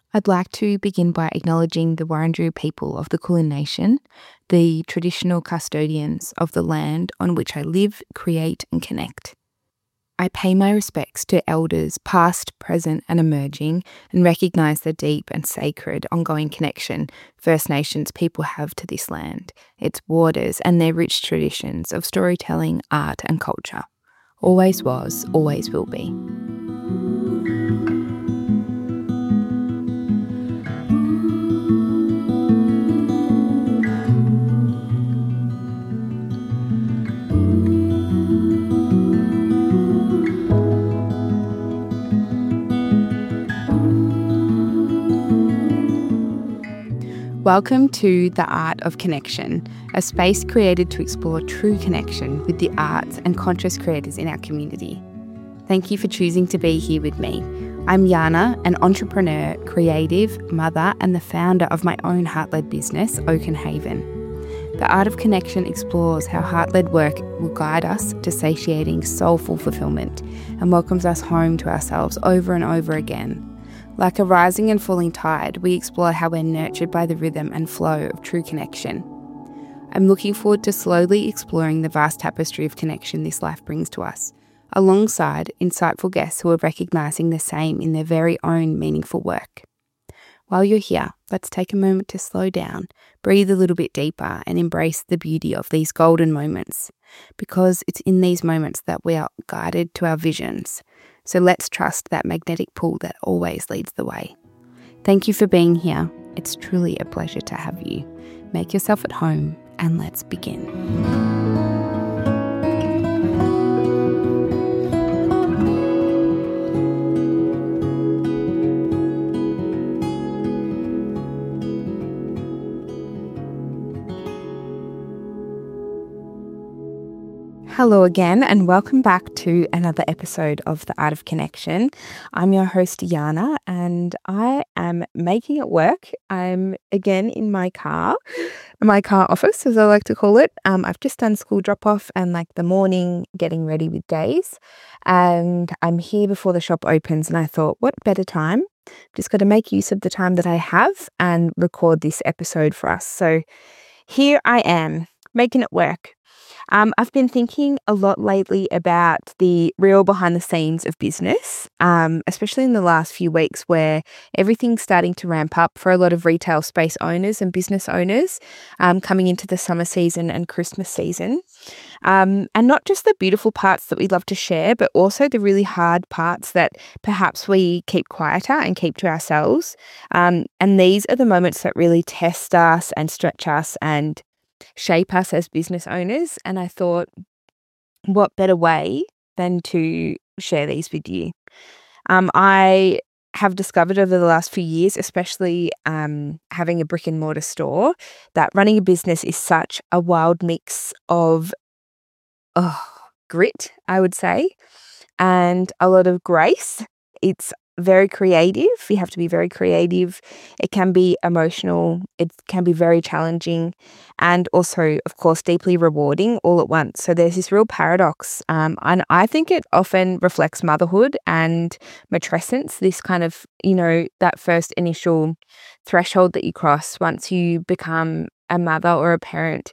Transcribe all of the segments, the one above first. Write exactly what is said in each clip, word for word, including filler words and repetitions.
I'd like to begin by acknowledging the Wurundjeri people of the Kulin Nation, the traditional custodians of the land on which I live, create and connect. I pay my respects to elders past, present and emerging, and recognise the deep and sacred ongoing connection First Nations people have to this land, its waters and their rich traditions of storytelling, art and culture. Always was, always will be. Welcome to The Art of Connection, a space created to explore true connection with the arts and conscious creators in our community. Thank you for choosing to be here with me. I'm Yana, an entrepreneur, creative, mother, and the founder of my own heart-led business, Oaken Haven. The Art of Connection explores how heart-led work will guide us to satiating soulful fulfillment and welcomes us home to ourselves over and over again. Like a rising and falling tide, we explore how we're nurtured by the rhythm and flow of true connection. I'm looking forward to slowly exploring the vast tapestry of connection this life brings to us, alongside insightful guests who are recognising the same in their very own meaningful work. While you're here, let's take a moment to slow down, breathe a little bit deeper, and embrace the beauty of these golden moments, because it's in these moments that we are guided to our visions. So let's trust that magnetic pull that always leads the way. Thank you for being here. It's truly a pleasure to have you. Make yourself at home and let's begin. Hello again and welcome back to another episode of The Art of Connection. I'm your host Yana and I am making it work. I'm again in my car, my car office as I like to call it. Um, I've just done school drop off and like the morning getting ready with days, and I'm here before the shop opens and I thought what better time? Just got to make use of the time that I have and record this episode for us. So here I am making it work. Um, I've been thinking a lot lately about the real behind the scenes of business, um, especially in the last few weeks where everything's starting to ramp up for a lot of retail space owners and business owners um, coming into the summer season and Christmas season. Um, and not just the beautiful parts that we love to share, but also the really hard parts that perhaps we keep quieter and keep to ourselves. Um, and these are the moments that really test us and stretch us and shape us as business owners. And I thought, what better way than to share these with you? Um, I have discovered over the last few years, especially um, having a brick and mortar store, that running a business is such a wild mix of oh, grit, I would say, and a lot of grace. It's very creative. You have to be very creative. It can be emotional. It can be very challenging and also, of course, deeply rewarding all at once. So there's this real paradox. Um, and I think it often reflects motherhood and matrescence, this kind of, you know, that first initial threshold that you cross once you become a mother or a parent.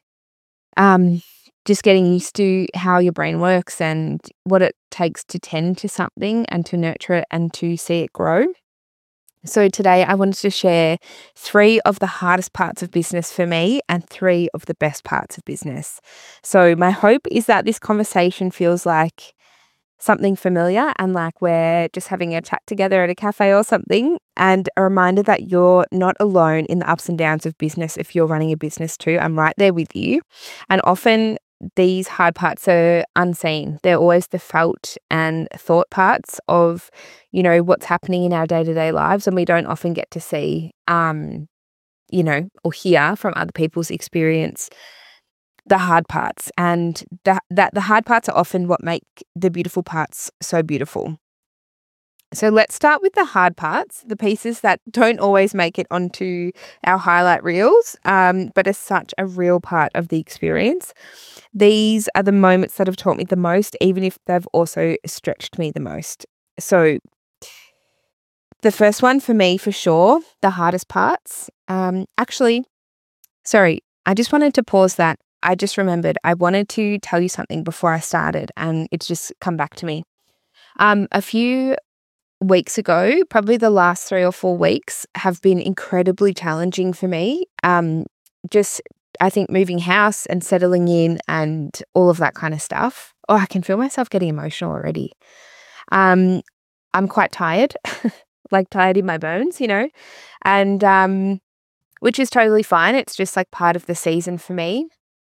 Um, just getting used to how your brain works and what it takes to tend to something and to nurture it and to see it grow. So today I wanted to share three of the hardest parts of business for me and three of the best parts of business. So my hope is that this conversation feels like something familiar and like we're just having a chat together at a cafe or something, and a reminder that you're not alone in the ups and downs of business if you're running a business too. I'm right there with you. And often these hard parts are unseen. They're always the felt and thought parts of, you know, what's happening in our day-to-day lives, and we don't often get to see, um, you know, or hear from other people's experience the hard parts, and that that the hard parts are often what make the beautiful parts so beautiful. So let's start with the hard parts, the pieces that don't always make it onto our highlight reels, um, but are such a real part of the experience. These are the moments that have taught me the most, even if they've also stretched me the most. So the first one for me, for sure, the hardest parts. Um, actually, sorry, I just wanted to pause that. I just remembered I wanted to tell you something before I started, and it's just come back to me. Um, a few weeks ago, probably the last three or four weeks have been incredibly challenging for me. Um, just, I think moving house and settling in and all of that kind of stuff. Oh, I can feel myself getting emotional already. Um, I'm quite tired, like tired in my bones, you know, and um, which is totally fine. It's just like part of the season for me.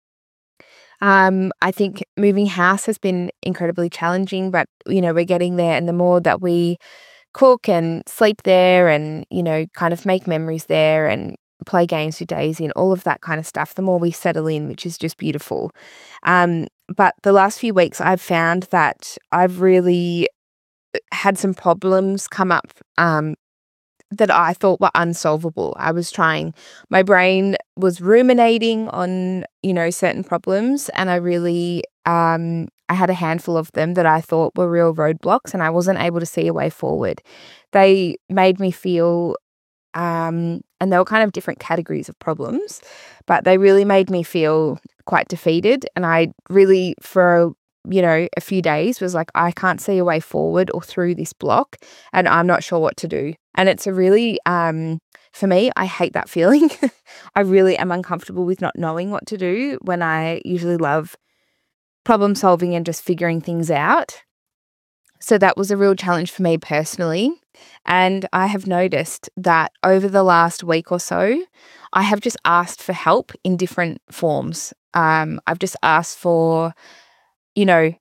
Um, I think moving house has been incredibly challenging, but you know, we're getting there, and the more that we cook and sleep there and, you know, kind of make memories there and play games with Daisy and all of that kind of stuff, the more we settle in, which is just beautiful. Um, but the last few weeks I've found that I've really had some problems come up um, that I thought were unsolvable. I was trying, my brain was ruminating on, you know, certain problems, and I really, um, I had a handful of them that I thought were real roadblocks, and I wasn't able to see a way forward. They made me feel, um, and they were kind of different categories of problems, but they really made me feel quite defeated. And I really, for you know, a few days was like, I can't see a way forward or through this block, and I'm not sure what to do. And it's a really, um, for me, I hate that feeling. I really am uncomfortable with not knowing what to do when I usually love problem solving and just figuring things out. So that was a real challenge for me personally. And I have noticed that over the last week or so, I have just asked for help in different forms. Um, I've just asked for, you know,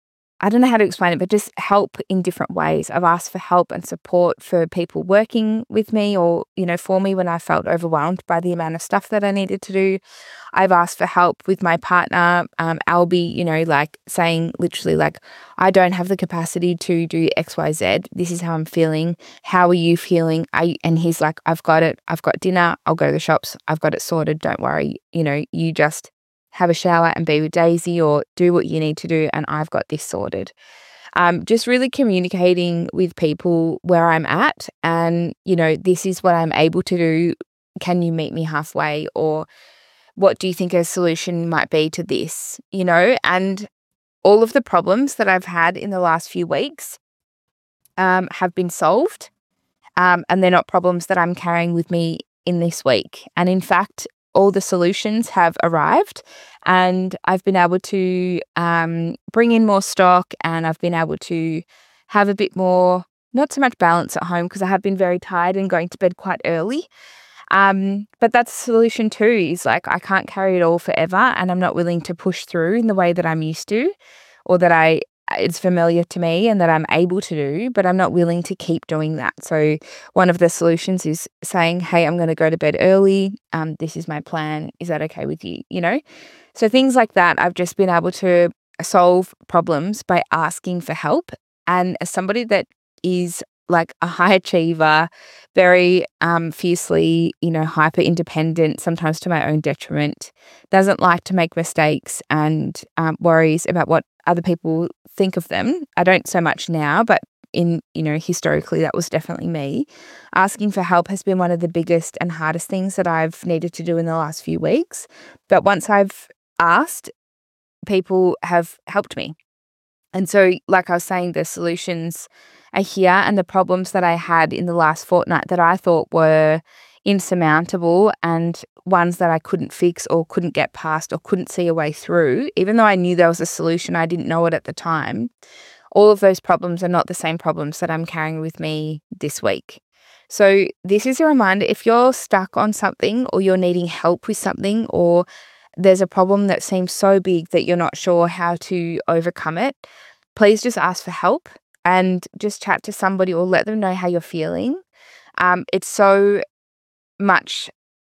I don't know how to explain it, but just help in different ways. I've asked for help and support for people working with me or, you know, for me when I felt overwhelmed by the amount of stuff that I needed to do. I've asked for help with my partner, um, Albie, you know, like saying literally like, I don't have the capacity to do X, Y, Z. This is how I'm feeling. How are you feeling? I, and he's like, I've got it. I've got dinner. I'll go to the shops. I've got it sorted. Don't worry. You know, you just have a shower and be with Daisy or do what you need to do, and I've got this sorted. Um, just really communicating with people where I'm at and, you know, this is what I'm able to do. Can you meet me halfway? Or what do you think a solution might be to this? You know, and all of the problems that I've had in the last few weeks um, have been solved, um, and they're not problems that I'm carrying with me in this week. And in fact, all the solutions have arrived, and I've been able to um, bring in more stock, and I've been able to have a bit more, not so much balance at home because I have been very tired and going to bed quite early. Um, but that's a solution too, is like I can't carry it all forever, and I'm not willing to push through in the way that I'm used to or that I it's familiar to me and that I'm able to do, but I'm not willing to keep doing that. So one of the solutions is saying, hey, I'm going to go to bed early. Um, this is my plan. Is that okay with you? You know? So things like that, I've just been able to solve problems by asking for help. And as somebody that is like a high achiever, very um, fiercely, you know, hyper independent, sometimes to my own detriment, doesn't like to make mistakes and um, worries about what other people think of them. I don't so much now, but in, you know, historically, that was definitely me. Asking for help has been one of the biggest and hardest things that I've needed to do in the last few weeks. But once I've asked, people have helped me. And so, like I was saying, the solutions are here, and the problems that I had in the last fortnight that I thought were insurmountable and ones that I couldn't fix or couldn't get past or couldn't see a way through, even though I knew there was a solution, I didn't know it at the time. All of those problems are not the same problems that I'm carrying with me this week. So this is a reminder, if you're stuck on something or you're needing help with something, or there's a problem that seems so big that you're not sure how to overcome it, please just ask for help and just chat to somebody or let them know how you're feeling. Um, it's so much,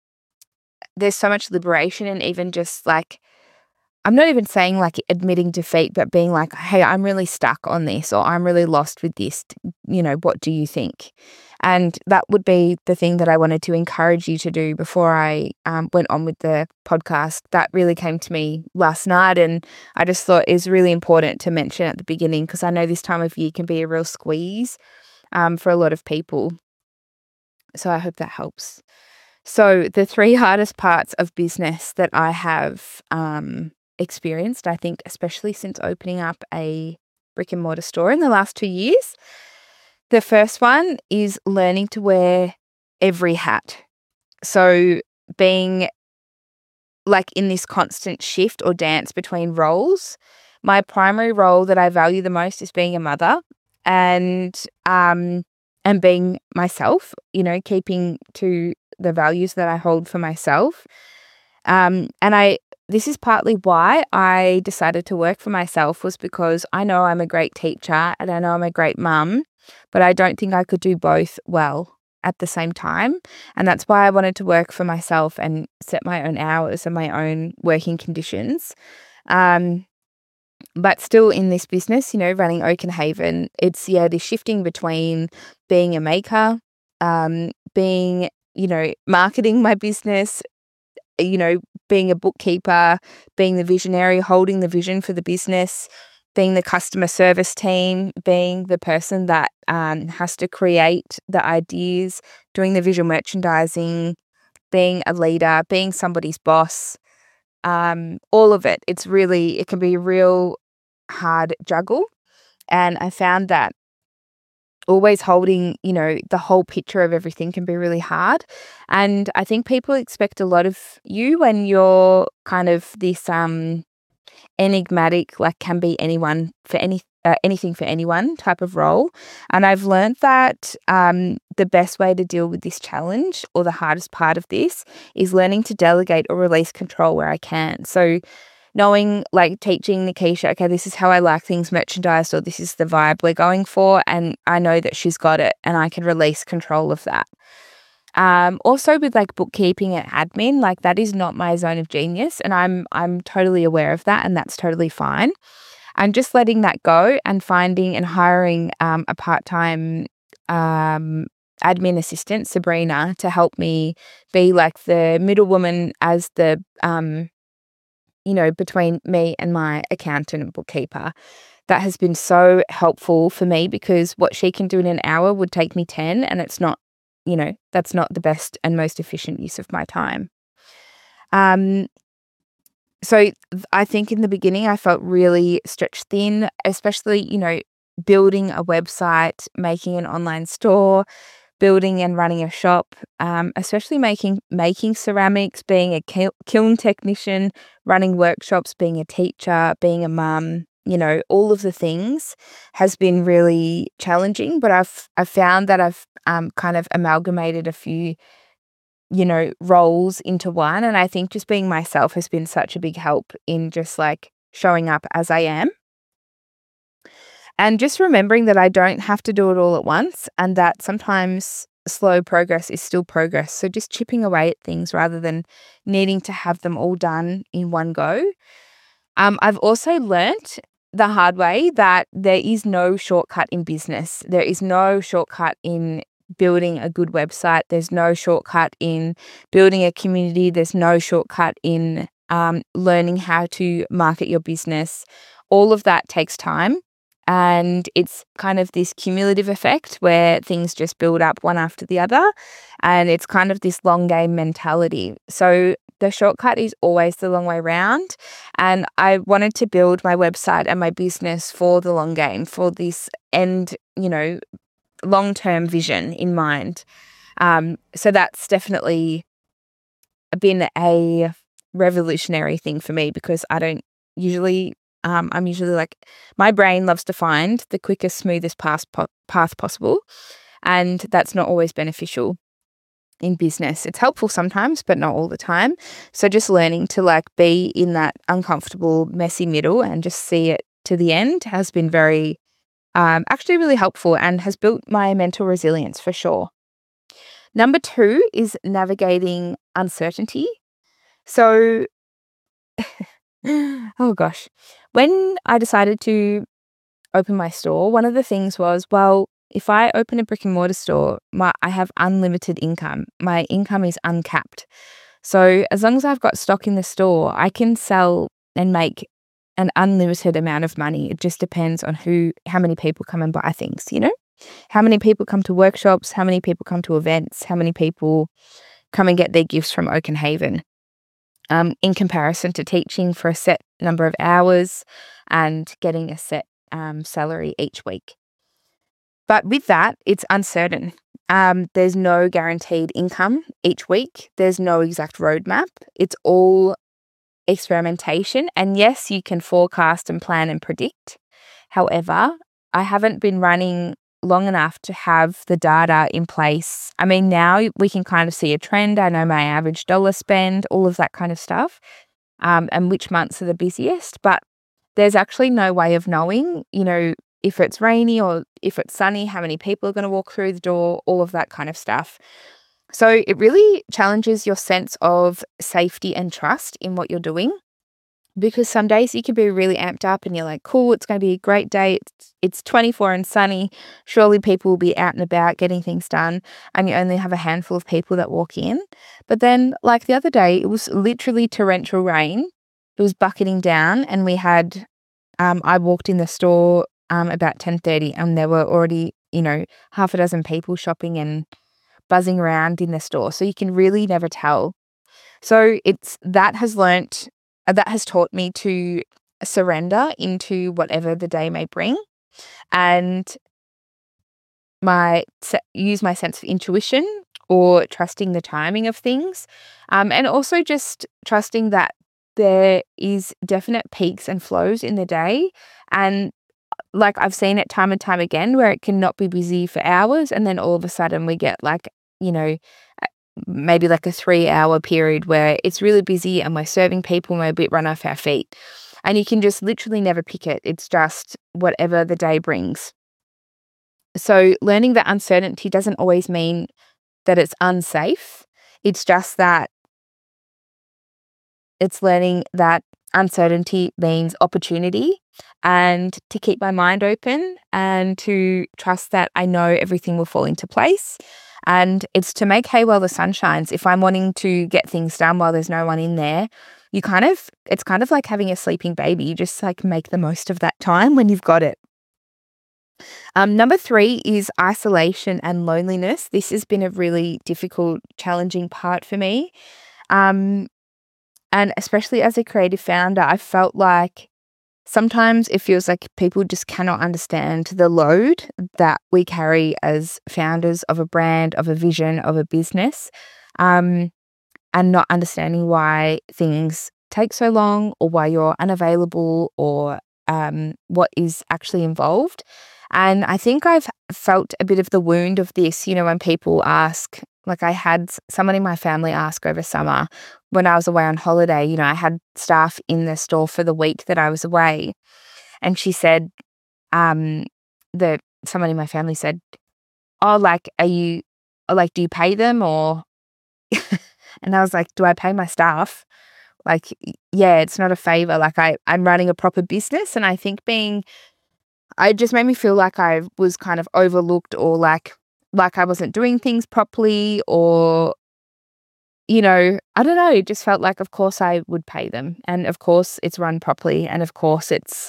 there's so much liberation, and even just like, I'm not even saying like admitting defeat, but being like, hey, I'm really stuck on this, or I'm really lost with this, you know, what do you think? And that would be the thing that I wanted to encourage you to do before I um, went on with the podcast. That really came to me last night, and I just thought it's really important to mention at the beginning, because I know this time of year can be a real squeeze um, for a lot of people. So I hope that helps. So the three hardest parts of business that I have um, experienced, I think, especially since opening up a brick and mortar store in the last two years. The first one is learning to wear every hat. So being like in this constant shift or dance between roles. My primary role that I value the most is being a mother and um and being myself, you know, keeping to the values that I hold for myself. Um and I this is partly why I decided to work for myself, was because I know I'm a great teacher and I know I'm a great mum, but I don't think I could do both well at the same time. And that's why I wanted to work for myself and set my own hours and my own working conditions. Um, but still in this business, you know, running Oak and Haven, it's, yeah, this shifting between being a maker, um, being, you know, marketing my business, you know, being a bookkeeper, being the visionary, holding the vision for the business, being the customer service team, being the person that um, has to create the ideas, doing the visual merchandising, being a leader, being somebody's boss, um, all of it. It's really, it can be a real hard juggle. And I found that always holding, you know, the whole picture of everything can be really hard. And I think people expect a lot of you when you're kind of this um enigmatic, like can be anyone for any uh, anything for anyone type of role. And I've learned that um, the best way to deal with this challenge, or the hardest part of this, is learning to delegate or release control where I can. So knowing, like teaching Nikisha, okay, this is how I like things merchandised, or this is the vibe we're going for, and I know that she's got it and I can release control of that. Um, also with like bookkeeping and admin, like that is not my zone of genius, and I'm I'm totally aware of that, and that's totally fine. I'm just letting that go and finding and hiring um, a part-time um, admin assistant, Sabrina, to help me be like the middle woman as the, um, you know, between me and my accountant and bookkeeper. That has been so helpful for me, because what she can do in an hour would take me ten, and it's not, you know, that's not the best and most efficient use of my time. Um, so th- I think in the beginning I felt really stretched thin, especially, you know, building a website, making an online store, building and running a shop, um, especially making making ceramics, being a kil- kiln technician, running workshops, being a teacher, being a mum, you know, all of the things has been really challenging. But I've I've found that I've um, kind of amalgamated a few, you know, roles into one. And I think just being myself has been such a big help in just like showing up as I am. And just remembering that I don't have to do it all at once, and that sometimes slow progress is still progress. So just chipping away at things rather than needing to have them all done in one go. Um, I've also learnt the hard way that there is no shortcut in business. There is no shortcut in building a good website. There's no shortcut in building a community. There's no shortcut in um, learning how to market your business. All of that takes time. And it's kind of this cumulative effect where things just build up one after the other. And it's kind of this long game mentality. So the shortcut is always the long way round. And I wanted to build my website and my business for the long game, for this end, you know, long-term vision in mind. Um, so that's definitely been a revolutionary thing for me, because I don't usually, um, I'm usually like, my brain loves to find the quickest, smoothest path, po- path possible. And that's not always beneficial in business. It's helpful sometimes, but not all the time. So just learning to like be in that uncomfortable, messy middle and just see it to the end has been very, um, actually really helpful, and has built my mental resilience for sure. Number two is navigating uncertainty. So, oh gosh, when I decided to open my store, one of the things was, well, if I open a brick and mortar store, my, I have unlimited income. My income is uncapped. So as long as I've got stock in the store, I can sell and make an unlimited amount of money. It just depends on who, how many people come and buy things, you know? How many people come to workshops? How many people come to events? How many people come and get their gifts from Oaken Haven? Um, in comparison to teaching for a set number of hours and getting a set um, salary each week. But with that, it's uncertain. Um, there's no guaranteed income each week. There's no exact roadmap. It's all experimentation. And yes, you can forecast and plan and predict. However, I haven't been running long enough to have the data in place. I mean, now we can kind of see a trend. I know my average dollar spend, all of that kind of stuff, um, and which months are the busiest. But there's actually no way of knowing, you know, if it's rainy or if it's sunny, how many people are going to walk through the door, all of that kind of stuff. So it really challenges your sense of safety and trust in what you're doing, because some days you can be really amped up and you're like, cool, it's going to be a great day. It's, it's twenty-four and sunny. Surely people will be out and about getting things done, and you only have a handful of people that walk in. But then, like the other day, it was literally torrential rain. It was bucketing down, and we had, um, I walked in the store um, about ten thirty, and there were already, you know, half a dozen people shopping and buzzing around in the store. So you can really never tell. So it's that has learnt, uh, that has taught me to surrender into whatever the day may bring, and my use my sense of intuition or trusting the timing of things, um, and also just trusting that there is definite peaks and flows in the day. And like I've seen it time and time again where it can not be busy for hours, and then all of a sudden we get like, you know, maybe like a three hour period where it's really busy and we're serving people and we're a bit run off our feet. And you can just literally never pick it. It's just whatever the day brings. So learning that uncertainty doesn't always mean that it's unsafe. It's just that it's learning that uncertainty means opportunity, and to keep my mind open and to trust that I know everything will fall into place. And it's to make hay while the sun shines. If I'm wanting to get things done while there's no one in there, you kind of, it's kind of like having a sleeping baby. You just like make the most of that time when you've got it. Um, number three is isolation and loneliness. This has been a really difficult, challenging part for me. Um, and especially as a creative founder, I felt like sometimes it feels like people just cannot understand the load that we carry as founders of a brand, of a vision, of a business, um, and not understanding why things take so long or why you're unavailable or um, what is actually involved. And I think I've felt a bit of the wound of this, you know, when people ask, like I had someone in my family ask over summer when I was away on holiday, you know, I had staff in the store for the week that I was away. And she said, um, that someone in my family said, oh, like, are you, like, do you pay them or, and I was like, do I pay my staff? Like, yeah, it's not a favor. Like I, I'm running a proper business. And I think being, it just made me feel like I was kind of overlooked or like, like I wasn't doing things properly or, you know, I don't know. It just felt like, of course I would pay them. And of course it's run properly. And of course it's,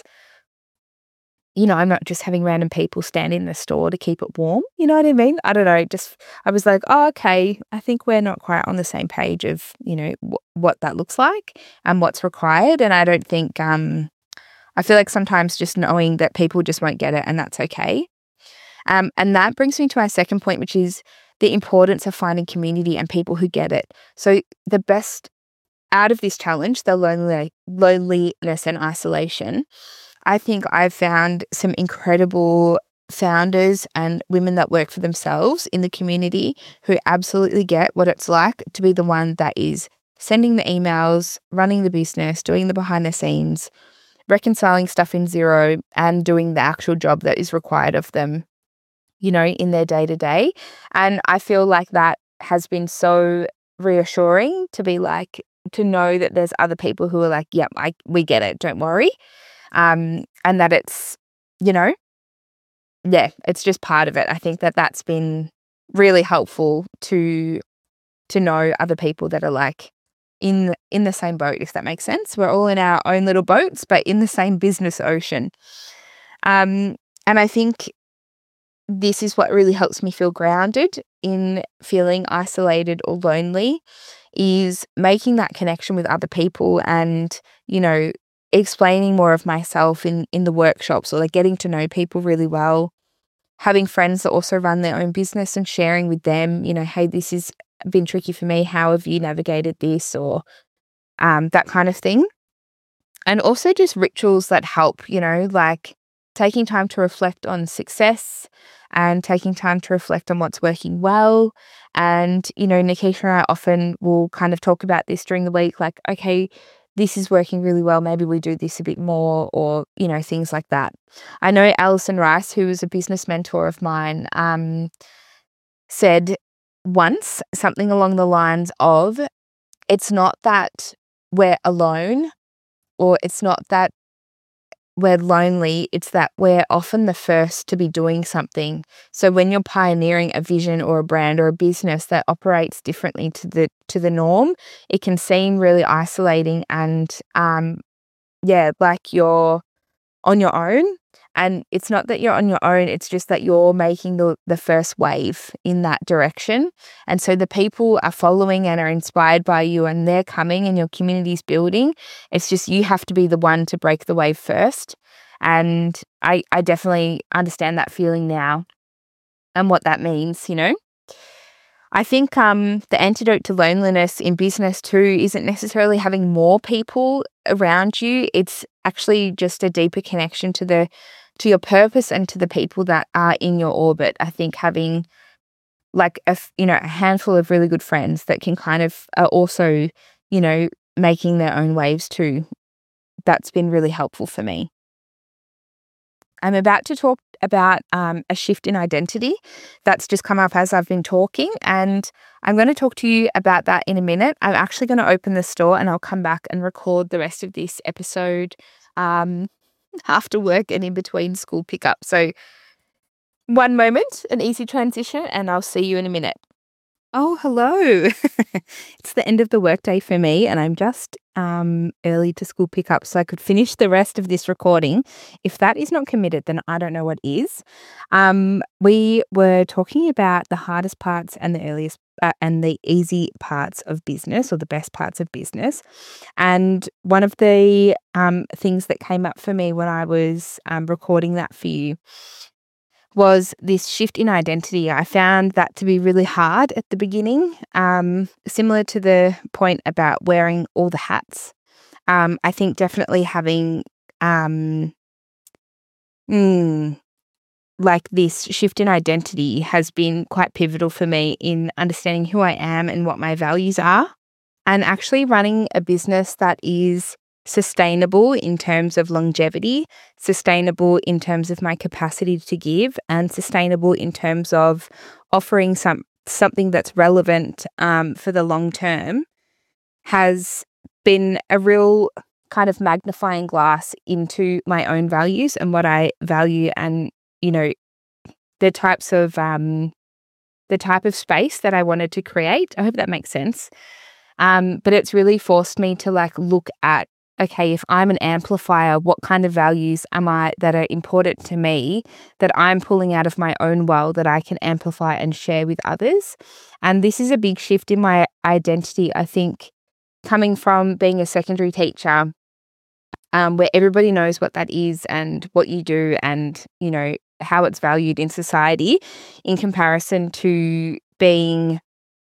you know, I'm not just having random people stand in the store to keep it warm. You know what I mean? I don't know. Just, I was like, oh, okay, I think we're not quite on the same page of, you know, w- what that looks like and what's required. And I don't think, um, I feel like sometimes just knowing that people just won't get it and that's okay. Um, and that brings me to my second point, which is the importance of finding community and people who get it. So the best out of this challenge, the lonely, loneliness and isolation, I think I've found some incredible founders and women that work for themselves in the community who absolutely get what it's like to be the one that is sending the emails, running the business, doing the behind the scenes, reconciling stuff in Xero, and doing the actual job that is required of them, you know, in their day to day. And I feel like that has been so reassuring to be like, to know that there's other people who are like, yep, I, we get it, don't worry. Um, and that it's, you know, yeah, it's just part of it. I think that that's been really helpful to to know other people that are like in in the same boat, if that makes sense. We're all in our own little boats, but in the same business ocean. Um, and I think this is what really helps me feel grounded in feeling isolated or lonely, is making that connection with other people and, you know, explaining more of myself in, in the workshops, or like getting to know people really well, having friends that also run their own business and sharing with them, you know, hey, this has been tricky for me. How have you navigated this? Or um, that kind of thing. And also just rituals that help, you know, like taking time to reflect on success and taking time to reflect on what's working well. And, you know, Nikisha and I often will kind of talk about this during the week, like, okay, this is working really well. Maybe we do this a bit more, or, you know, things like that. I know Alison Rice, who is a business mentor of mine, um, said once something along the lines of, it's not that we're alone, or it's not that we're lonely, it's that we're often the first to be doing something. So when you're pioneering a vision or a brand or a business that operates differently to the to the norm, it can seem really isolating and um yeah, like you're on your own. And it's not that you're on your own, it's just that you're making the, the first wave in that direction. And so the people are following and are inspired by you, and they're coming and your community's building. It's just you have to be the one to break the wave first. And I, I definitely understand that feeling now and what that means, you know. I think um, the antidote to loneliness in business too isn't necessarily having more people around you. It's actually just a deeper connection to the to your purpose and to the people that are in your orbit. I think having like a you know a handful of really good friends that can kind of are also you know making their own waves too. That's been really helpful for me. I'm about to talk about um, a shift in identity that's just come up as I've been talking, and I'm going to talk to you about that in a minute. I'm actually going to open the store and I'll come back and record the rest of this episode um, after work and in between school pickup. So one moment, an easy transition, and I'll see you in a minute. Oh, hello. It's the end of the workday for me, and I'm just um, early to school pickup, so I could finish the rest of this recording. If that is not committed, then I don't know what is. Um, we were talking about the hardest parts and the earliest uh, and the easy parts of business, or the best parts of business. And one of the um, things that came up for me when I was um, recording that for you was this shift in identity. I found that to be really hard at the beginning, um, similar to the point about wearing all the hats. Um, I think definitely having um, mm, like this shift in identity has been quite pivotal for me in understanding who I am and what my values are, and actually running a business that is sustainable in terms of longevity, sustainable in terms of my capacity to give, and sustainable in terms of offering some something that's relevant um, for the long term, has been a real kind of magnifying glass into my own values and what I value, and you know the types of um, the type of space that I wanted to create. I hope that makes sense. Um, but it's really forced me to like look at, okay, if I'm an amplifier, what kind of values am I that are important to me that I'm pulling out of my own world that I can amplify and share with others? And this is a big shift in my identity, I think, coming from being a secondary teacher, um, where everybody knows what that is and what you do and, you know, how it's valued in society, in comparison to being,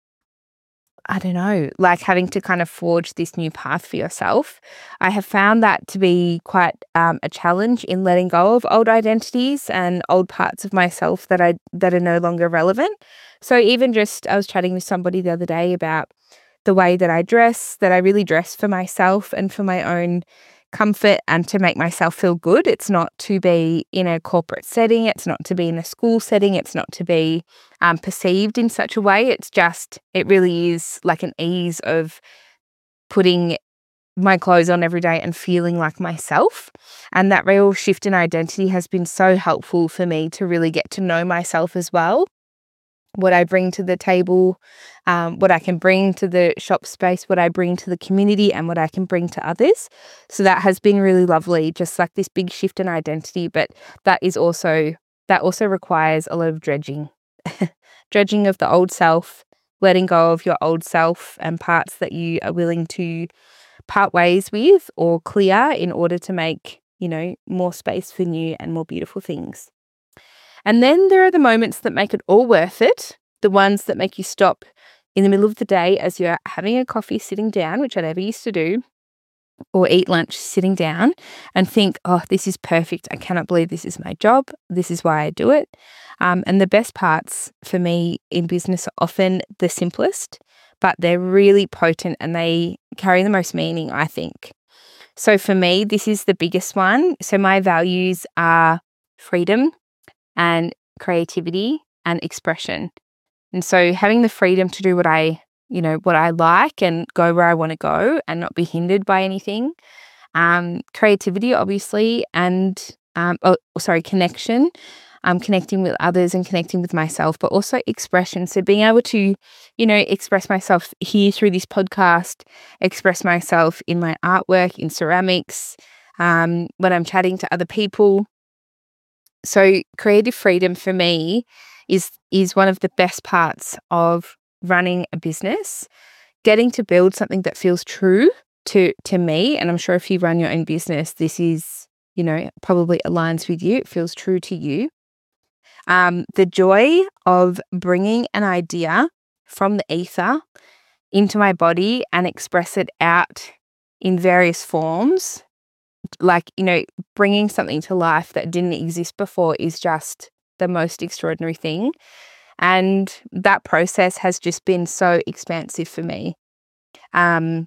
I don't know, like having to kind of forge this new path for yourself. I have found that to be quite um, a challenge in letting go of old identities and old parts of myself that I that are no longer relevant. So even just, I was chatting with somebody the other day about the way that I dress, that I really dress for myself and for my own comfort and to make myself feel good. It's not to be in a corporate setting. It's not to be in a school setting. It's not to be um, perceived in such a way. It's just, it really is like an ease of putting my clothes on every day and feeling like myself. And that real shift in identity has been so helpful for me to really get to know myself as well. What I bring to the table, um, what I can bring to the shop space, what I bring to the community, and what I can bring to others. So that has been really lovely, just like this big shift in identity. But that is also that also requires a lot of dredging, dredging of the old self, letting go of your old self and parts that you are willing to part ways with or clear in order to make, you know, more space for new and more beautiful things. And then there are the moments that make it all worth it, the ones that make you stop in the middle of the day as you're having a coffee sitting down, which I never used to do, or eat lunch sitting down and think, oh, this is perfect. I cannot believe this is my job. This is why I do it. Um, and the best parts for me in business are often the simplest, but they're really potent and they carry the most meaning, I think. So for me, this is the biggest one. So my values are freedom and creativity and expression. And so having the freedom to do what I you know, what I like and go where I want to go and not be hindered by anything. Um, creativity, obviously, and, um, oh, sorry, connection, um, connecting with others and connecting with myself, but also expression. So being able to, you know, express myself here through this podcast, express myself in my artwork, in ceramics, um, when I'm chatting to other people. So creative freedom for me is is one of the best parts of running a business, getting to build something that feels true to to me. And I'm sure if you run your own business, this is, you know, probably aligns with you. It feels true to you. Um, the joy of bringing an idea from the ether into my body and express it out in various forms, like, you know, bringing something to life that didn't exist before is just the most extraordinary thing. And that process has just been so expansive for me. Um,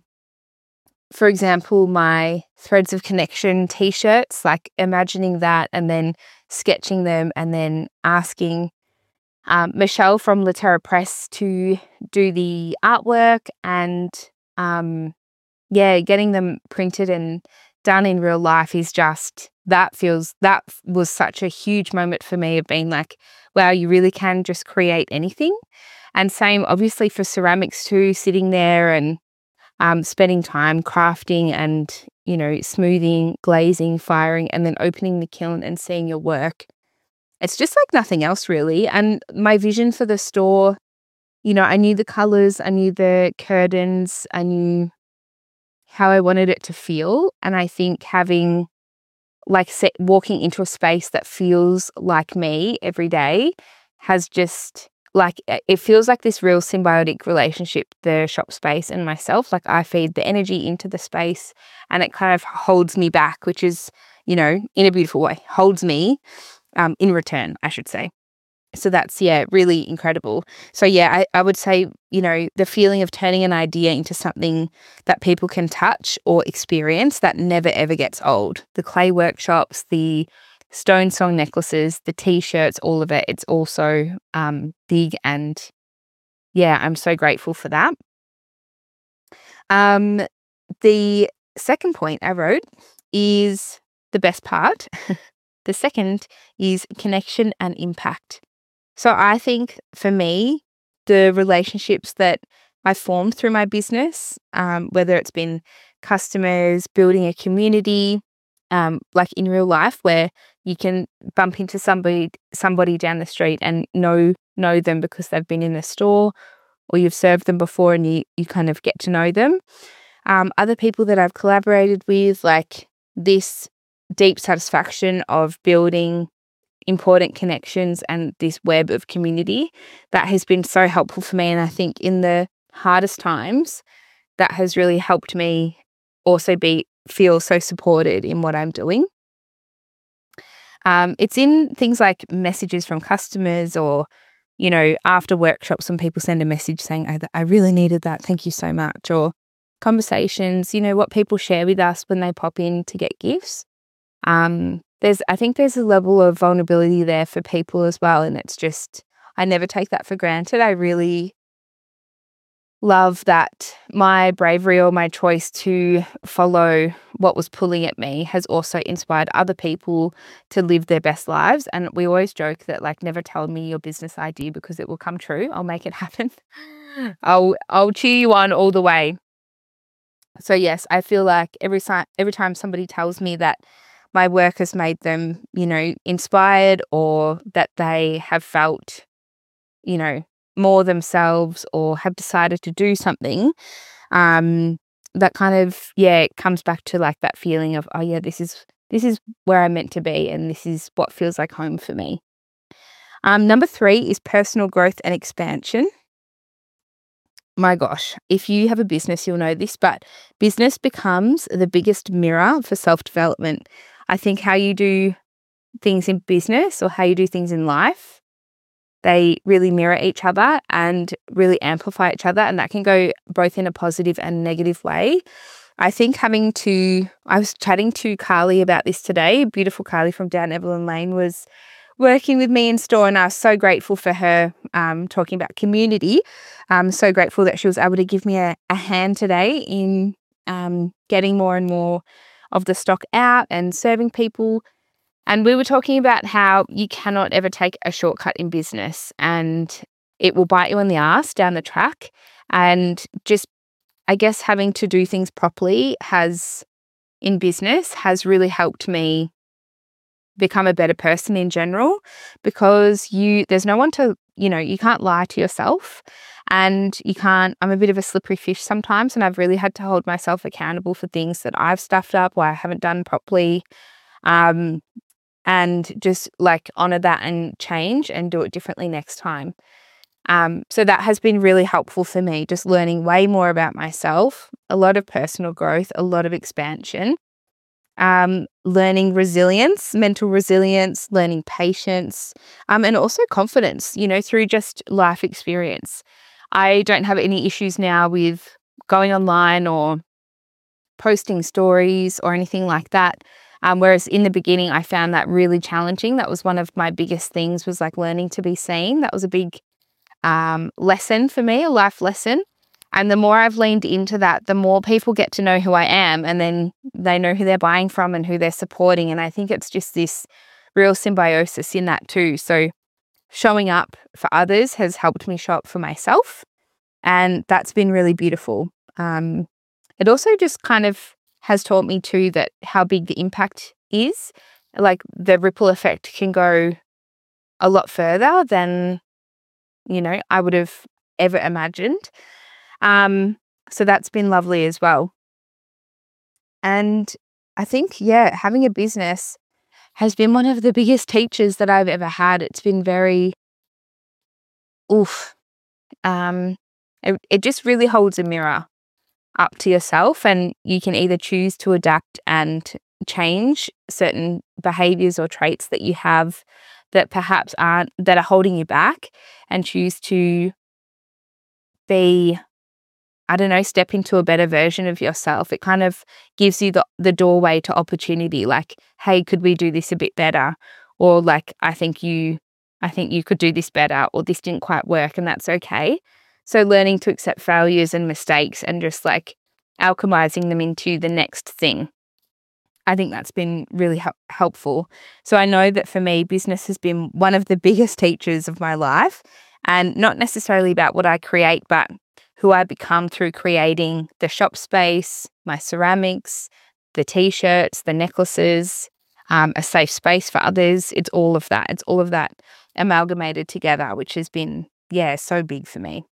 for example, my Threads of Connection t-shirts, like imagining that and then sketching them and then asking um, Michelle from Laterra Press to do the artwork and, um, yeah, getting them printed and done in real life is just, that feels, that was such a huge moment for me of being like, wow, you really can just create anything. And same obviously for ceramics too, sitting there and um, spending time crafting and, you know, smoothing, glazing, firing, and then opening the kiln and seeing your work. It's just like nothing else really. And my vision for the store, you know, I knew the colors, I knew the curtains, I knew how I wanted it to feel. And I think having like set, walking into a space that feels like me every day has just like, it feels like this real symbiotic relationship, the shop space and myself. Like I feed the energy into the space and it kind of holds me back, which is, you know, in a beautiful way, holds me um, in return, I should say. So that's, yeah, really incredible. So yeah, I, I would say, you know, the feeling of turning an idea into something that people can touch or experience, that never ever gets old. The clay workshops, the stone song necklaces, the t-shirts, all of it, it's also um, big. And yeah, I'm so grateful for that. Um, the second point I wrote is the best part. The second is connection and impact. So I think for me, the relationships that I formed through my business, um, whether it's been customers, building a community, um, like in real life where you can bump into somebody somebody down the street and know know them because they've been in the store or you've served them before and you, you kind of get to know them. Um, other people that I've collaborated with, like this deep satisfaction of building important connections and this web of community that has been so helpful for me. And I think in the hardest times, that has really helped me also be feel so supported in what I'm doing. Um, it's in things like messages from customers or, you know, after workshops when people send a message saying, I, I really needed that, thank you so much. Or conversations, you know, what people share with us when they pop in to get gifts. Um, there's, I think there's a level of vulnerability there for people as well. And it's just, I never take that for granted. I really love that my bravery or my choice to follow what was pulling at me has also inspired other people to live their best lives. And we always joke that, like, never tell me your business idea because it will come true. I'll make it happen. I'll, I'll cheer you on all the way. So yes, I feel like every time, every time somebody tells me that my work has made them, you know, inspired, or that they have felt, you know, more themselves or have decided to do something, um, that kind of, yeah, it comes back to like that feeling of, oh yeah, this is this is where I'm meant to be, and this is what feels like home for me. Um, number three is personal growth and expansion. My gosh, if you have a business, you'll know this, but business becomes the biggest mirror for self-development. I think how you do things in business or how you do things in life, they really mirror each other and really amplify each other, and that can go both in a positive and negative way. I think having to, I was chatting to Carly about this today. Beautiful Carly from down Evelyn Lane was working with me in store, and I was so grateful for her um, talking about community. I'm so grateful that she was able to give me a, a hand today in um, getting more and more of the stock out and serving people. And we were talking about how you cannot ever take a shortcut in business, and it will bite you in the ass down the track. And just, I guess, having to do things properly has, in business, has really helped me become a better person in general, because you, there's no one to, you know, you can't lie to yourself, and you can't, I'm a bit of a slippery fish sometimes, and I've really had to hold myself accountable for things that I've stuffed up or I haven't done properly. Um, and just like honor that and change and do it differently next time. Um, so that has been really helpful for me, just learning way more about myself, a lot of personal growth, a lot of expansion, um, learning resilience, mental resilience, learning patience, um, and also confidence, you know, through just life experience. I don't have any issues now with going online or posting stories or anything like that. Um, whereas in the beginning, I found that really challenging. That was one of my biggest things, was like learning to be seen. That was a big um, lesson for me, a life lesson. And the more I've leaned into that, the more people get to know who I am, and then they know who they're buying from and who they're supporting. And I think it's just this real symbiosis in that too. So showing up for others has helped me show up for myself. And that's been really beautiful. Um, it also just kind of has taught me too that how big the impact is. Like the ripple effect can go a lot further than, you know, I would have ever imagined. Um, so that's been lovely as well. And I think, yeah, having a business has been one of the biggest teachers that I've ever had. It's been very, oof. Um, it, it just really holds a mirror up to yourself, and you can either choose to adapt and change certain behaviors or traits that you have that perhaps aren't, that are holding you back, and choose to be, I don't know, step into a better version of yourself. It kind of gives you the, the doorway to opportunity, like, hey, could we do this a bit better? Or like, I think you, I think you could do this better, or this didn't quite work, and that's okay. So learning to accept failures and mistakes and just like alchemizing them into the next thing. I think that's been really help- helpful. So I know that for me, business has been one of the biggest teachers of my life, and not necessarily about what I create, but who I become through creating the shop space, my ceramics, the t-shirts, the necklaces, um, a safe space for others. It's all of that. It's all of that amalgamated together, which has been, yeah, so big for me.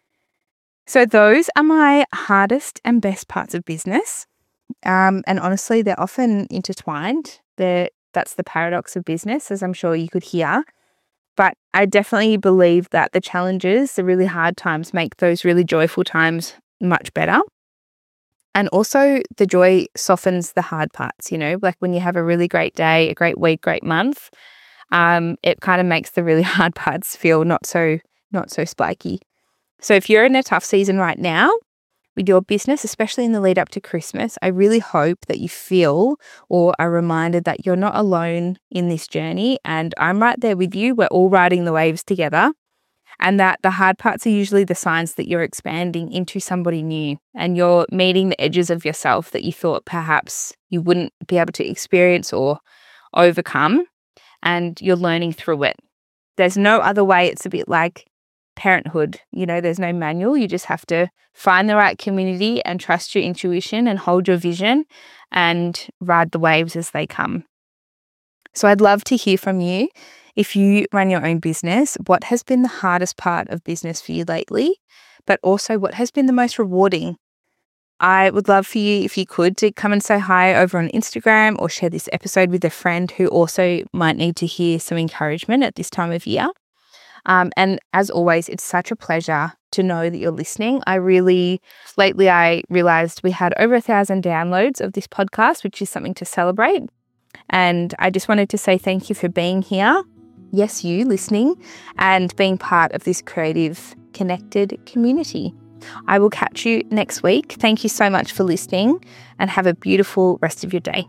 So those are my hardest and best parts of business. Um, and honestly, they're often intertwined. They're, that's the paradox of business, as I'm sure you could hear. But I definitely believe that the challenges, the really hard times, make those really joyful times much better. And also the joy softens the hard parts, you know, like when you have a really great day, a great week, great month, um, it kind of makes the really hard parts feel not so, not so spiky. So if you're in a tough season right now with your business, especially in the lead up to Christmas, I really hope that you feel or are reminded that you're not alone in this journey, and I'm right there with you. We're all riding the waves together, and that the hard parts are usually the signs that you're expanding into somebody new, and you're meeting the edges of yourself that you thought perhaps you wouldn't be able to experience or overcome, and you're learning through it. There's no other way. It's a bit like parenthood. You know, there's no manual. You just have to find the right community and trust your intuition and hold your vision and ride the waves as they come. So I'd love to hear from you. If you run your own business, what has been the hardest part of business for you lately, but also what has been the most rewarding? I would love for you, if you could, to come and say hi over on Instagram or share this episode with a friend who also might need to hear some encouragement at this time of year. Um, and as always, it's such a pleasure to know that you're listening. I really, lately I realized we had over a thousand downloads of this podcast, which is something to celebrate. And I just wanted to say thank you for being here. Yes, you listening and being part of this creative, connected community. I will catch you next week. Thank you so much for listening and have a beautiful rest of your day.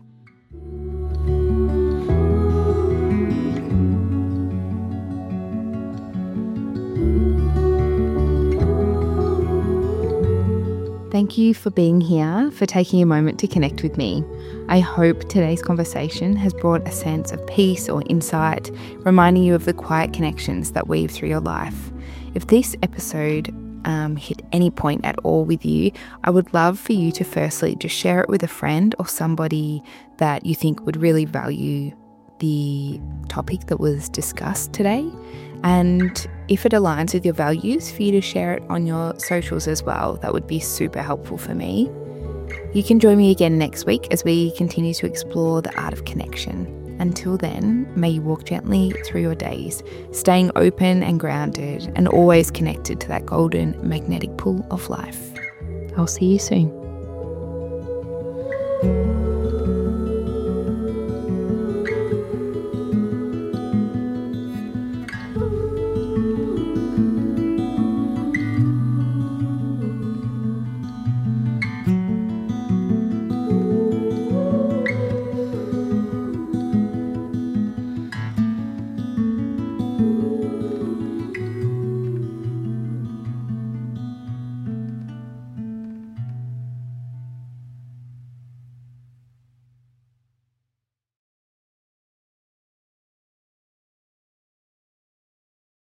Thank you for being here, for taking a moment to connect with me. I hope today's conversation has brought a sense of peace or insight, reminding you of the quiet connections that weave through your life. If this episode um, hit any point at all with you, I would love for you to firstly just share it with a friend or somebody that you think would really value the topic that was discussed today. And if it aligns with your values, for you to share it on your socials as well. That would be super helpful for me. You can join me again next week as we continue to explore the art of connection. Until then, may you walk gently through your days, staying open and grounded and always connected to that golden magnetic pull of life. I'll see you soon.